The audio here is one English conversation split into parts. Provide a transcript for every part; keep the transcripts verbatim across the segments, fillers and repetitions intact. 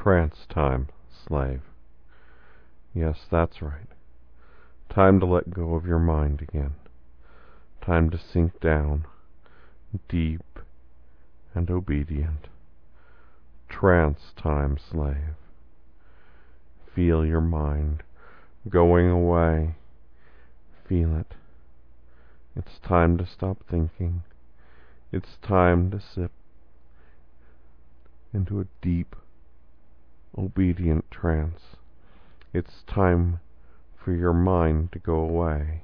Trance time, slave. Yes, that's right. Time to let go of your mind again. Time to sink down, deep and obedient. Trance time, slave. Feel your mind going away. Feel it. It's time to stop thinking. It's time to sip into a deep, obedient trance. It's time for your mind to go away,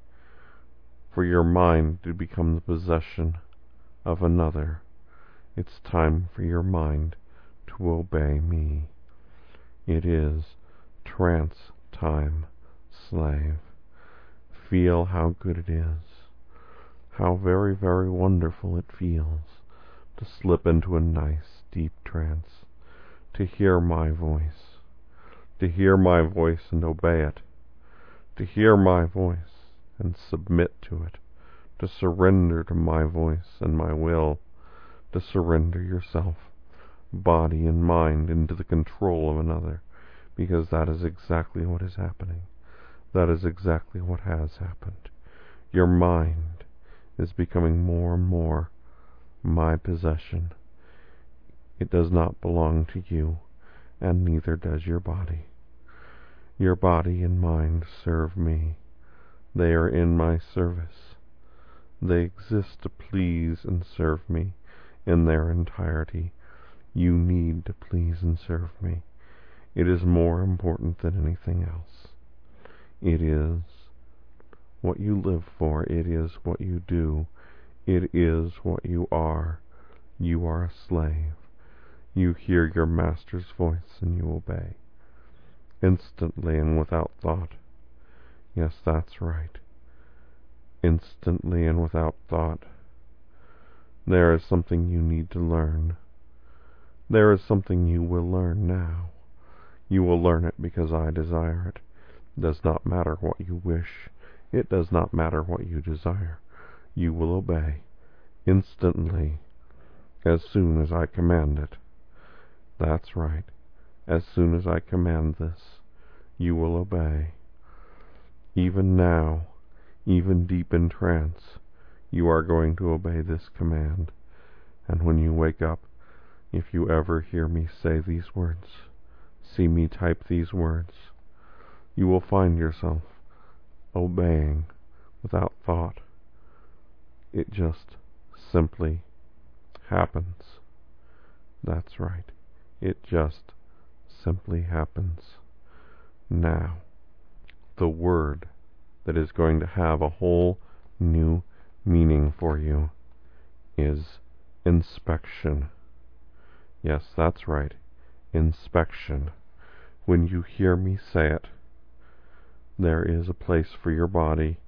for your mind to become the possession of another. It's time for your mind to obey me. It is trance time, slave. Feel how good it is, how very, very wonderful it feels to slip into a nice, deep trance, to hear my voice, to hear my voice and obey it, to hear my voice and submit to it, to surrender to my voice and my will, to surrender yourself, body and mind, into the control of another, because that is exactly what is happening. That is exactly what has happened. Your mind is becoming more and more my possession. It does not belong to you, and neither does your body. Your body and mind serve me. They are in my service. They exist to please and serve me in their entirety. You need to please and serve me. It is more important than anything else. It is what you live for. It is what you do. It is what you are. You are a slave. You hear your master's voice and you obey. Instantly and without thought. Yes, that's right. Instantly and without thought. There is something you need to learn. There is something you will learn now. You will learn it because I desire it. It does not matter what you wish. It does not matter what you desire. You will obey instantly, as soon as I command it. That's right. As soon as I command this, you will obey. Even now, even deep in trance, you are going to obey this command. And when you wake up, if you ever hear me say these words, see me type these words, you will find yourself obeying without thought. It just simply happens. That's right. It just simply happens. Now, the word that is going to have a whole new meaning for you is inspection. Yes, that's right. Inspection. When you hear me say it, there is a place for your body.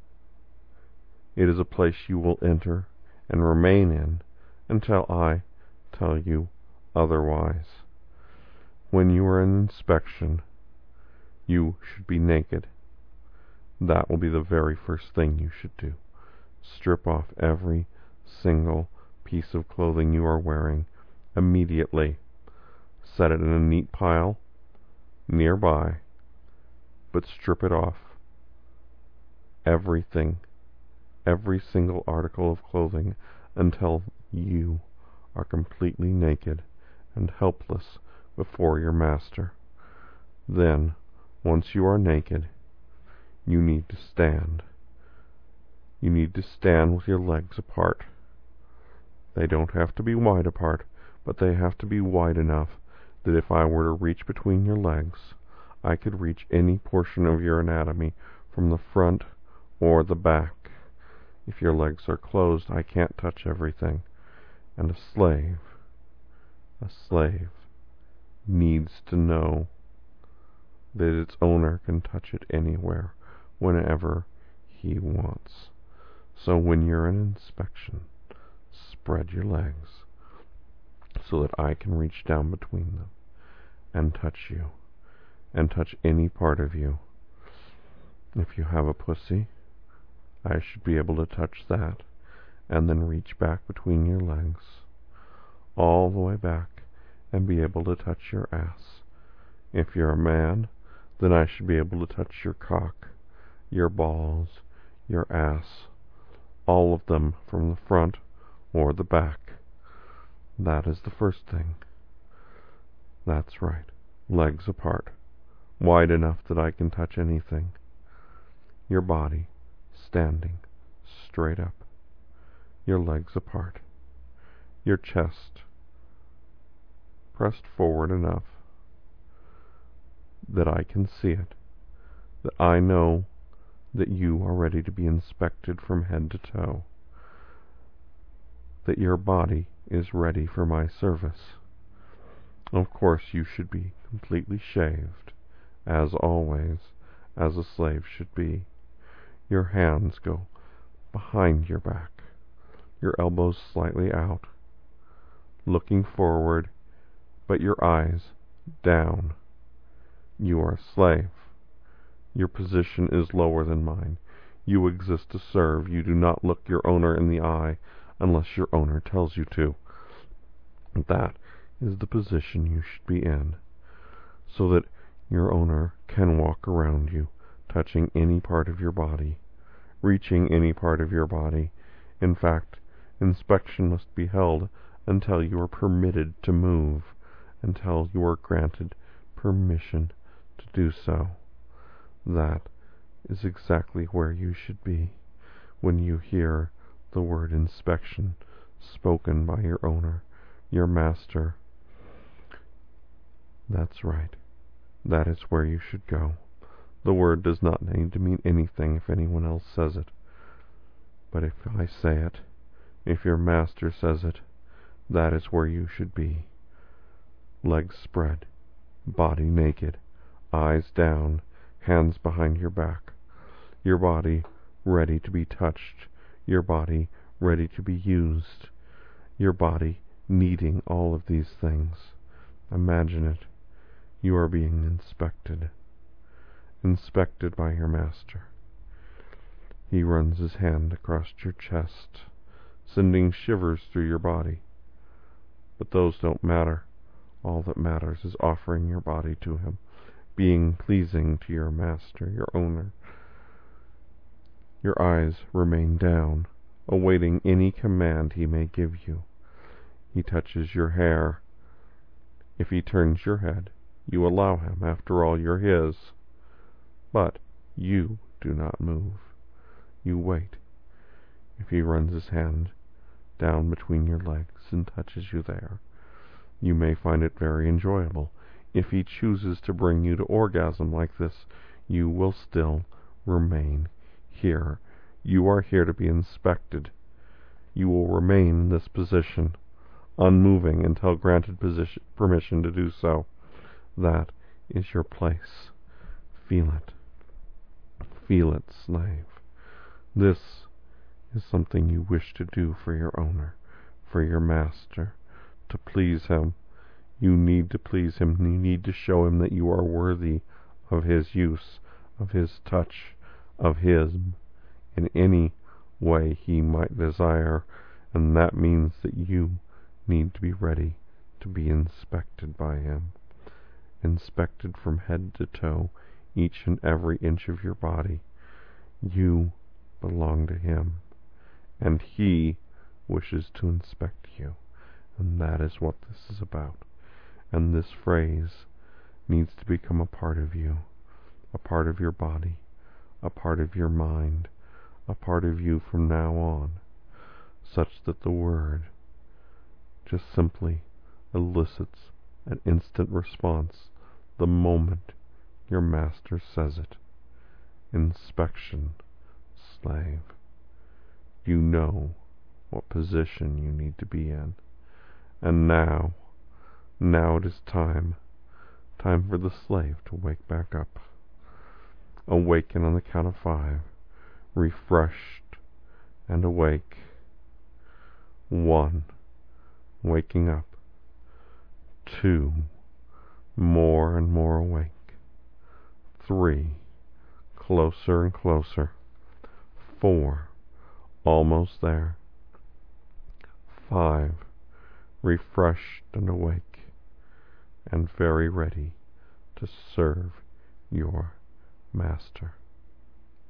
It is a place you will enter and remain in until I tell you otherwise. When you are in inspection, you should be naked. That will be the very first thing you should do. Strip off every single piece of clothing you are wearing immediately. Set it in a neat pile nearby, but strip it off. Everything, every single article of clothing, until you are completely naked and helpless before your master. Then, once you are naked, you need to stand. You need to stand with your legs apart. They don't have to be wide apart, but they have to be wide enough that if I were to reach between your legs, I could reach any portion of your anatomy from the front or the back. If your legs are closed, I can't touch everything. And a slave, a slave, needs to know that its owner can touch it anywhere, whenever he wants. So when you're in inspection, spread your legs so that I can reach down between them and touch you, and touch any part of you. If you have a pussy, I should be able to touch that, and then reach back between your legs, all the way back, and be able to touch your ass If you're a man, then I should be able to touch your cock, your balls, your ass, all of them from the front or the back. That is the first thing. That's right. Legs apart, wide enough that I can touch anything. Your body standing straight up. Your legs apart. Your chest pressed forward enough that I can see it, that I know that you are ready to be inspected from head to toe, that your body is ready for my service. Of course you should be completely shaved, as always, as a slave should be. Your hands go behind your back, your elbows slightly out, looking forward, but your eyes down. You are a slave. Your position is lower than mine. You exist to serve. You do not look your owner in the eye unless your owner tells you to. That is the position you should be in, so that your owner can walk around you, touching any part of your body, reaching any part of your body. In fact, inspection must be held until you are permitted to move, until you are granted permission to do so. That is exactly where you should be when you hear the word inspection spoken by your owner, your master. That's right. That is where you should go. The word does not need to mean anything if anyone else says it. But if I say it, if your master says it, that is where you should be. Legs spread, body naked, eyes down, hands behind your back. Your body ready to be touched. Your body ready to be used. Your body needing all of these things. Imagine it. You are being inspected. Inspected by your master. He runs his hand across your chest, sending shivers through your body. But those don't matter. All that matters is offering your body to him, being pleasing to your master, your owner. Your eyes remain down, awaiting any command he may give you. He touches your hair. If he turns your head, you allow him. After all, you're his. But you do not move. You wait. If he runs his hand down between your legs and touches you there, you may find it very enjoyable. If he chooses to bring you to orgasm like this, you will still remain here. You are here to be inspected. You will remain in this position, unmoving until granted position, permission to do so. That is your place. Feel it. Feel it, slave. This is something you wish to do for your owner, for your master, to please him. You need to please him. You need to show him that you are worthy of his use, of his touch, of his in any way he might desire, and that means that you need to be ready to be inspected by him. Inspected from head to toe, each and every inch of your body. You belong to him, and he wishes to inspect you, and that is what this is about. And this phrase needs to become a part of you, a part of your body, a part of your mind, a part of you from now on, such that the word just simply elicits an instant response the moment your master says it. Inspection, slave. You know what position you need to be in. And now, now it is time, time for the slave to wake back up. Awaken on the count of five, refreshed and awake. One, waking up. Two, more and more awake. Three, closer and closer. Four, almost there. Five, refreshed and awake, and very ready to serve your master.